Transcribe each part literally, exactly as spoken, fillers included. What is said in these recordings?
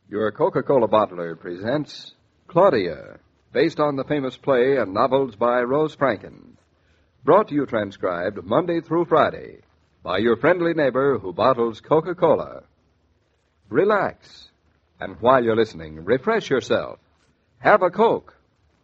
Your Coca-Cola bottler presents Claudia, based on the famous play and novels by Rose Franken. Brought to you transcribed Monday through Friday by your friendly neighbor who bottles Coca-Cola. Relax, and while you're listening, refresh yourself. Have a Coke.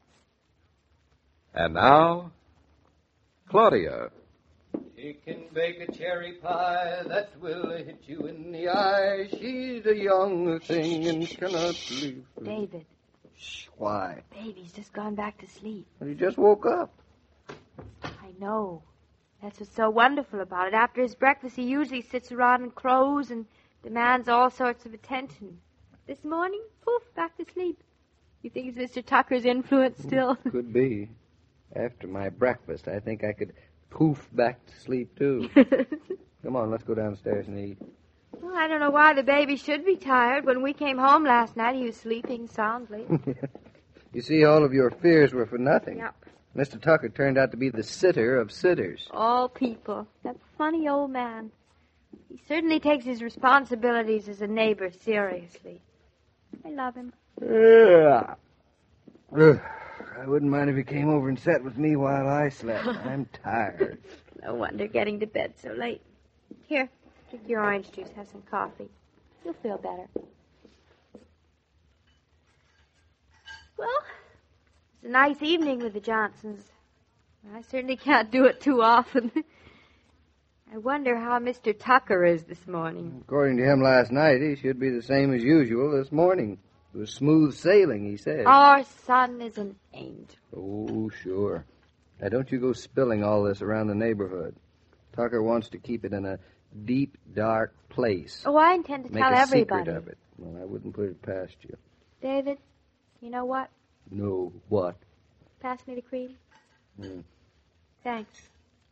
And now, Claudia. She can bake a cherry pie that will hit you in the eye. She's a young thing and cannot sleep. David. Shh, why? Baby's just gone back to sleep. He just woke up. I know. That's what's so wonderful about it. After his breakfast, he usually sits around and crows and demands all sorts of attention. This morning, poof, back to sleep. You think it's Mister Tucker's influence still? Could be. After my breakfast, I think I could poof back to sleep, too. Come on, let's go downstairs and eat. Well, I don't know why the baby should be tired. When we came home last night, he was sleeping soundly. You see, all of your fears were for nothing. Yep. Mister Tucker turned out to be the sitter of sitters. All people. That funny old man. He certainly takes his responsibilities as a neighbor seriously. I love him. Yeah. I wouldn't mind if he came over and sat with me while I slept. I'm tired. No wonder getting to bed so late. Here, drink your orange juice. Have some coffee. You'll feel better. Well, it's a nice evening with the Johnsons. I certainly can't do it too often. I wonder how Mister Tucker is this morning. According to him last night, he should be the same as usual this morning. It was smooth sailing, he said. Our son is an angel. Oh, sure. Now, don't you go spilling all this around the neighborhood. Tucker wants to keep it in a deep, dark place. Oh, I intend to Make tell a everybody. secret of it. Well, I wouldn't put it past you. David, you know what? No, what? Pass me the cream. Hmm. Thanks.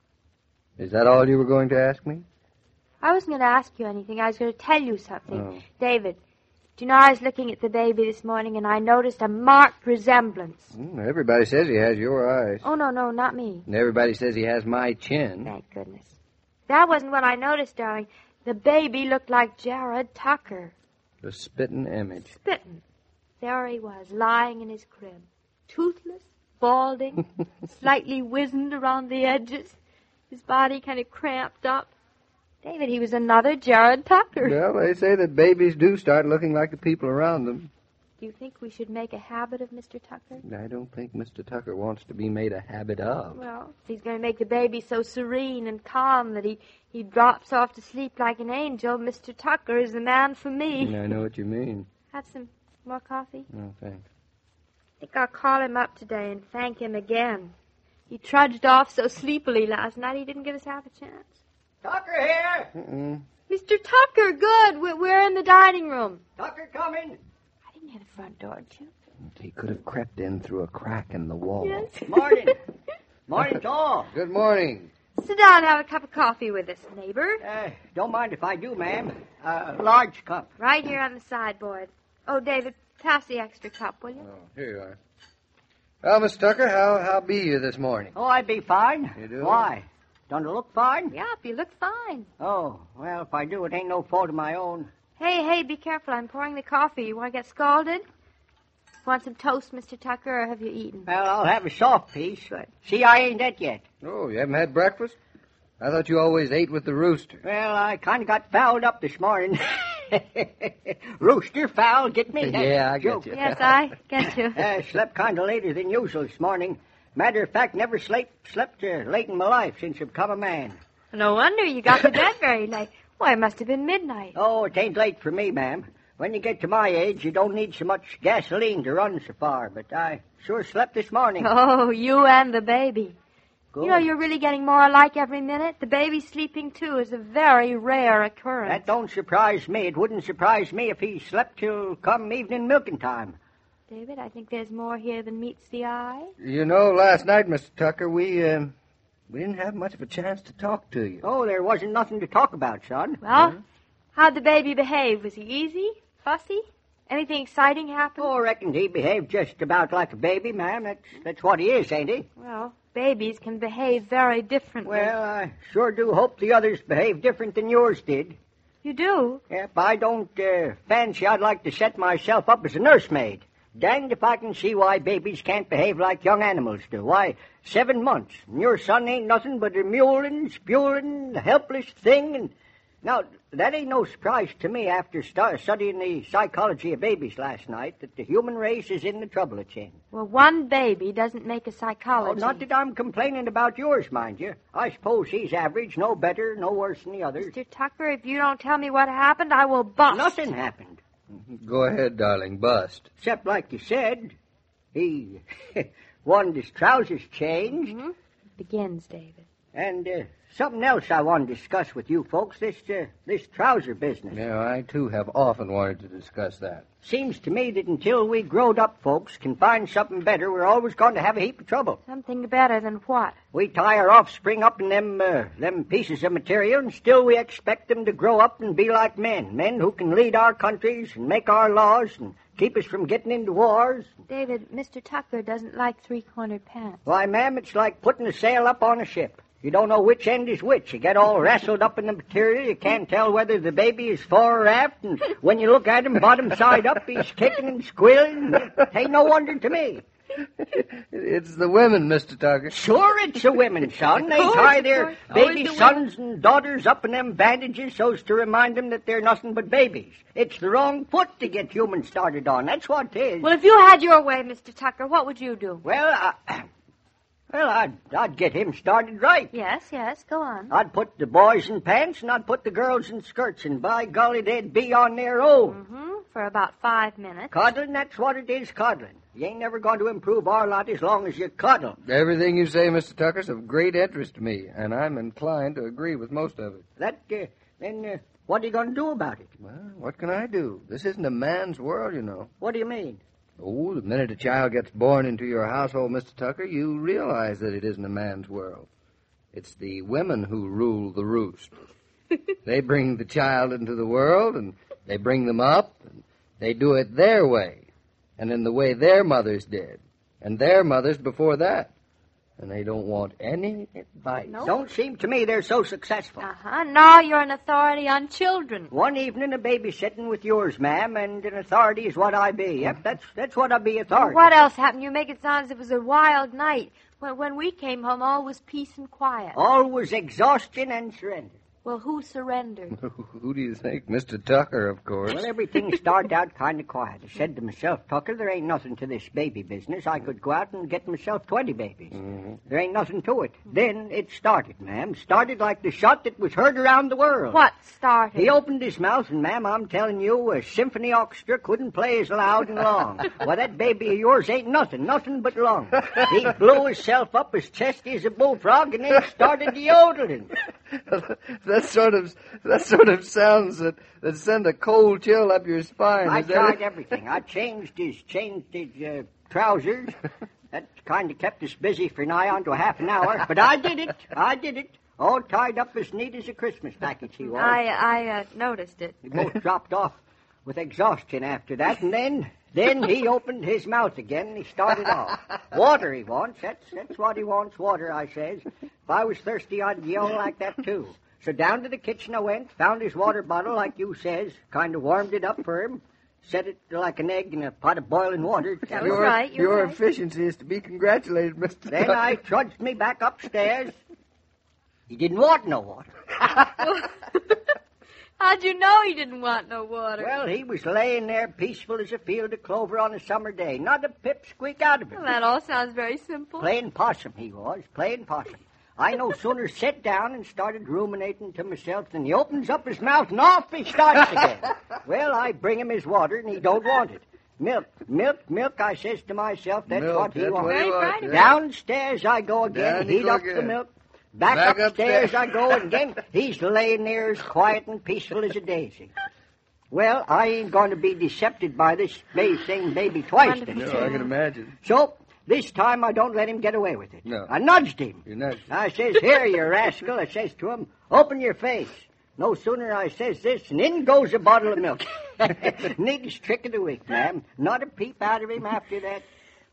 Is that all you were going to ask me? I wasn't going to ask you anything. I was going to tell you something. Oh. David, do you know I was looking at the baby this morning and I noticed a marked resemblance. Mm, everybody says he has your eyes. Oh, no, no, not me. And everybody says he has my chin. Thank goodness. That wasn't what I noticed, darling. The baby looked like Jared Tucker. The spitting image. Spitting. There he was, lying in his crib. Toothless, balding, slightly wizened around the edges. His body kind of cramped up. David, he was another Jared Tucker. Well, they say that babies do start looking like the people around them. Do you think we should make a habit of Mister Tucker? I don't think Mister Tucker wants to be made a habit of. Well, he's going to make the baby so serene and calm that he, he drops off to sleep like an angel. Mister Tucker is the man for me. I know what you mean. Have some more coffee? No, thanks. I think I'll call him up today and thank him again. He trudged off so sleepily last night he didn't give us half a chance. Tucker here! Mm-mm. Mister Tucker, good. We're, we're in the dining room. Tucker coming? I didn't hear the front door, did you? He could have crept in through a crack in the wall. Yes. Morning. Morning to all. Good morning. Sit down and have a cup of coffee with us, neighbor. Uh, don't mind if I do, ma'am. A uh, large cup. Right here on the sideboard. Oh, David, pass the extra cup, will you? Oh, here you are. Well, Mister Tucker, how how be you this morning? Oh, I'd be fine. You do? Why? Don't it look fine? Yeah, you look fine. Oh, well, if I do, it ain't no fault of my own. Hey, hey, be careful. I'm pouring the coffee. You want to get scalded? Want some toast, Mister Tucker, or have you eaten? Well, I'll have a soft piece. Good. See, I ain't that yet. Oh, you haven't had breakfast? I thought you always ate with the rooster. Well, I kind of got fouled up this morning. Rooster foul, get me? That's Yeah, I a get joke. you. Yes, I get you. Uh, slept kind of later than usual this morning. Matter of fact, never slept, slept uh, late in my life since I've become a man. No wonder you got to bed very late. Why, it must have been midnight. Oh, it ain't late for me, ma'am. When you get to my age, you don't need so much gasoline to run so far, but I sure slept this morning. Oh, you and the baby. Good. You know, you're really getting more alike every minute. The baby sleeping, too, is a very rare occurrence. That don't surprise me. It wouldn't surprise me if he slept till come evening milking time. David, I think there's more here than meets the eye. You know, last night, Mister Tucker, we, um, we didn't have much of a chance to talk to you. Oh, there wasn't nothing to talk about, son. Well, how'd the baby behave? Was he easy? Fussy? Anything exciting happen? Oh, I reckon he behaved just about like a baby, ma'am. That's, that's what he is, ain't he? Well, babies can behave very differently. Well, I sure do hope the others behave different than yours did. You do? Yep, I don't uh, fancy I'd like to set myself up as a nursemaid. Danged if I can see why babies can't behave like young animals do. Why, seven months, and your son ain't nothing but a mewling, spewling, helpless thing. And now, that ain't no surprise to me after stu- studying the psychology of babies last night, that the human race is in the trouble it's in. Well, one baby doesn't make a Oh, psychology. not that I'm complaining about yours, mind you. I suppose he's average, no better, no worse than the others. Mister Tucker, if you don't tell me what happened, I will bust. Nothing happened. Go ahead, darling, bust. Except, like you said, he wanted his trousers changed. Mm-hmm. Begins, David. And uh, something else I want to discuss with you folks, this uh, this trouser business. Yeah, I, too, have often wanted to discuss that. Seems to me that until we growed up folks can find something better, we're always going to have a heap of trouble. Something better than what? We tie our offspring up in them uh, them pieces of material, and still we expect them to grow up and be like men. Men who can lead our countries and make our laws and keep us from getting into wars. David, Mister Tucker doesn't like three-cornered pants. Why, ma'am, it's like putting a sail up on a ship. You don't know which end is which. You get all wrestled up in the material. You can't tell whether the baby is fore or aft. And when you look at him bottom side up, he's kicking and squealing. It ain't no wonder to me. It's the women, Mister Tucker. Sure, it's the women, son. They course, tie of their course. Always baby the sons and daughters up in them bandages so's to remind them that they're nothing but babies. It's the wrong foot to get humans started on. That's what it is. Well, if you had your way, Mister Tucker, what would you do? Well, I, well, I'd, I'd get him started right. Yes, yes, go on. I'd put the boys in pants, and I'd put the girls in skirts, and by golly, they'd be on their own. Mm-hmm, for about five minutes. Coddling, that's what it is, coddling. You ain't never going to improve our lot as long as you coddle. Everything you say, Mister Tucker, is of great interest to me, and I'm inclined to agree with most of it. That, uh, then, uh, what are you going to do about it? Well, what can I do? This isn't a man's world, you know. What do you mean? Oh, the minute a child gets born into your household, Mister Tucker, you realize that it isn't a man's world. It's the women who rule the roost. They bring the child into the world, and they bring them up, and they do it their way, and in the way their mothers did, and their mothers before that. And they don't want any advice. Nope. Don't seem to me they're so successful. Uh-huh. Now you're an authority on children. One evening a babysitting with yours, ma'am, and an authority is what I be. Yep, that's that's what I be, authority. What else happened? You make it sound as if it was a wild night. When, when we came home, all was peace and quiet. All was exhaustion and surrender. Well, who surrendered? Who do you think? Mister Tucker, of course. Well, everything started out kind of quiet. I said to myself, Tucker, there ain't nothing to this baby business. I could go out and get myself twenty babies. Mm-hmm. There ain't nothing to it. Then it started, ma'am. Started like the shot that was heard around the world. What started? He opened his mouth, and, ma'am, I'm telling you, a symphony orchestra couldn't play as loud and long. Well, that baby of yours ain't nothing, nothing but lung. He blew himself up as chesty as a bullfrog and then started yodeling. that sort of that sort of sounds that, that send a cold chill up your spine. I Is that tried it? everything. I changed his changed his uh, trousers. That kind of kept us busy for nigh on to a half an hour. But I did it. I did it. All tied up as neat as a Christmas package he was. I I uh, noticed it. We both dropped off with exhaustion after that, and then then he opened his mouth again and he started off. Water he wants. That's that's what he wants, water, I says. If I was thirsty, I'd yell like that, too. So down to the kitchen I went, found his water bottle, like you says, kind of warmed it up for him, set it like an egg in a pot of boiling water. That was Your, right, you're your right. efficiency is to be congratulated, Mister Then Tucker. I trudged me back upstairs. He didn't want no water. How'd you know he didn't want no water? Well, he was laying there peaceful as a field of clover on a summer day. Not a pip squeak out of him. Well, that all sounds very simple. Playing possum he was, playing possum. I no sooner sat down and started ruminating to myself than he opens up his mouth and off he starts again. Well, I bring him his water and he don't want it. Milk, milk, milk, I says to myself, that's Milk, what he that's wants. what he Right, wants, right. yeah. Downstairs I go again, Down you heat go up the again. milk. Back, Back upstairs, upstairs. I go, and again, he's laying there as quiet and peaceful as a daisy. Well, I ain't going to be decepted by this ba- same baby twice. Wonderful. this No, time. I can imagine. So, this time I don't let him get away with it. No. I nudged him. You're not. I says, here, you rascal. I says to him, open your face. No sooner I says this, and in goes a bottle of milk. Neatest trick of the week, ma'am. Not a peep out of him after that.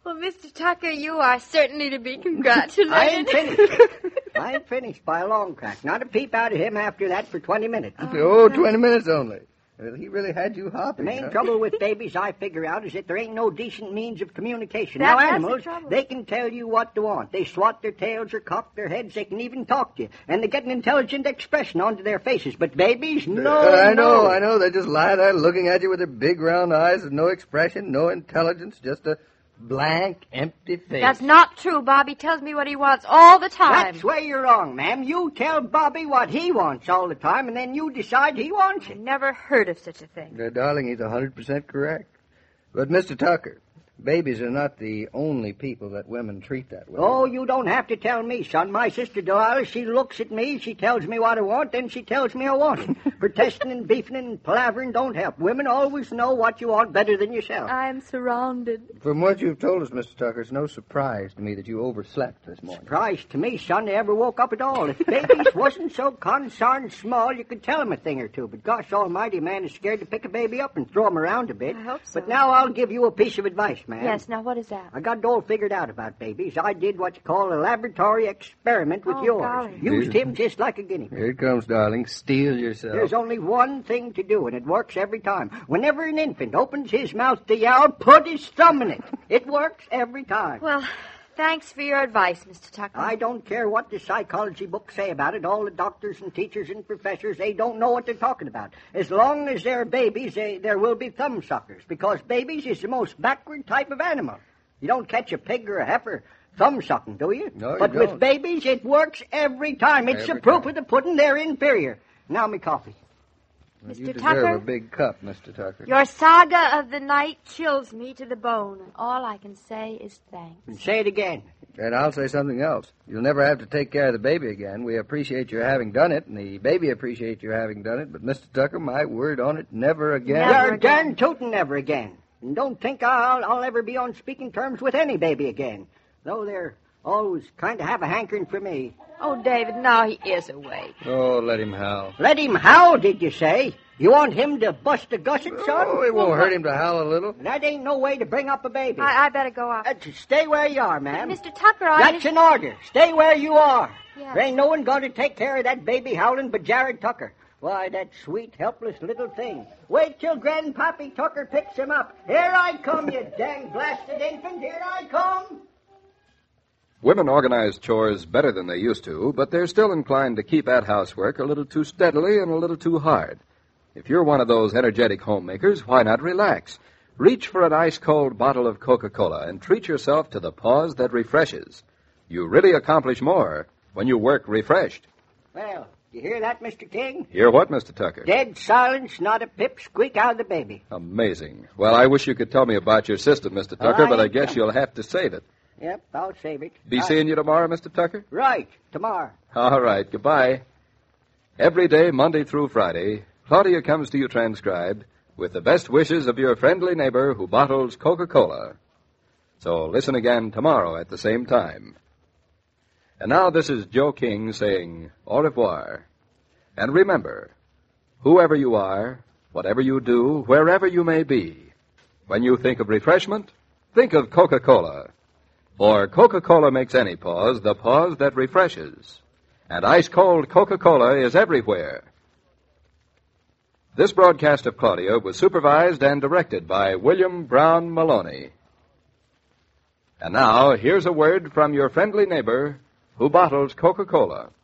Well, Mister Tucker, you are certainly to be I congratulated. ain't finished. I ain't finished by a long crack. Not a peep out of him after that for twenty minutes. Oh, twenty minutes only. Well, he really had you The hopping. main huh? trouble with babies, I figure out, is that there ain't no decent means of communication. That- now, that's the animals, trouble. they can tell you what to want. They swat their tails or cock their heads. They can even talk to you. And they get an intelligent expression onto their faces. But babies, no, Uh, I know, no. I know. They just lie there looking at you with their big round eyes with no expression, no intelligence, just a blank, empty face. That's not true. Bobby tells me what he wants all the time. That's where you're wrong, ma'am. You tell Bobby what he wants all the time, and then you decide he wants I it. never heard of such a thing. Uh, darling, he's one hundred percent correct. But, Mister Tucker, babies are not the only people that women treat that way. Oh, you don't have to tell me, son. My sister Delilah, she looks at me, she tells me what I want, then she tells me I want it. Protesting and beefing and palavering don't help. Women always know what you want better than yourself. I'm surrounded. From what you've told us, Mister Tucker, it's no surprise to me that you overslept this morning. Surprise to me, son, they ever woke up at all. If babies wasn't so consarned small, you could tell 'em a thing or two. But gosh almighty, man is scared to pick a baby up and throw 'em around a bit. I hope so. But now I'll give you a piece of advice, man. Yes, now what is that? I got it all figured out about babies. I did what you call a laboratory experiment with Oh, yours. golly. Used him just like a guinea pig. Here it comes, darling. Steel yourself. There's only one thing to do, and it works every time. Whenever an infant opens his mouth to yowl, put his thumb in it. It works every time. Well, thanks for your advice, Mister Tucker. I don't care what the psychology books say about it. All the doctors and teachers and professors, they don't know what they're talking about. As long as they're babies, they, there will be thumb suckers, because babies is the most backward type of animal. You don't catch a pig or a heifer thumb sucking, do you? No, you But don't. with babies, it works every time. It's Every a proof time. of the pudding they're inferior. Now me coffee. Well, Mister you deserve Tucker? a big cup, Mister Tucker. Your saga of the night chills me to the bone, and all I can say is thanks. And say it again. And I'll say something else. You'll never have to take care of the baby again. We appreciate your having done it, and the baby appreciates your having done it. But, Mister Tucker, my word on it, never again. Never You're again. darn tootin' never again. And don't think I'll, I'll ever be on speaking terms with any baby again. Though they're always kind of have a hankering for me. Oh, David, now he is awake. Oh, let him howl. Let him howl, did you say? You want him to bust a gusset, son? Oh, it won't hurt him to howl a little. That ain't no way to bring up a baby. I, I better go up. Uh, stay where you are, ma'am. Mister Tucker, I... That's an order. Stay where you are. Yes. There ain't no one going to take care of that baby howling but Jared Tucker. Why, that sweet, helpless little thing. Wait till Grandpappy Tucker picks him up. Here I come, you dang blasted infant. Here I come. Women organize chores better than they used to, but they're still inclined to keep at housework a little too steadily and a little too hard. If you're one of those energetic homemakers, why not relax? Reach for an ice-cold bottle of Coca-Cola and treat yourself to the pause that refreshes. You really accomplish more when you work refreshed. Well, you hear that, Mister King? Hear what, Mister Tucker? Dead silence, not a pip squeak out of the baby. Amazing. Well, I wish you could tell me about your system, Mister Tucker, I but I ain't guess coming. you'll have to save it. Yep, I'll save it. Be I- seeing you tomorrow, Mister Tucker? Right, tomorrow. All right, goodbye. Every day, Monday through Friday, Claudia comes to you transcribed with the best wishes of your friendly neighbor who bottles Coca-Cola. So listen again tomorrow at the same time. And now this is Joe King saying au revoir. And remember, whoever you are, whatever you do, wherever you may be, when you think of refreshment, think of Coca-Cola. For Coca-Cola makes any pause the pause that refreshes. And ice-cold Coca-Cola is everywhere. This broadcast of Claudia was supervised and directed by William Brown Maloney. And now, here's a word from your friendly neighbor who bottles Coca-Cola.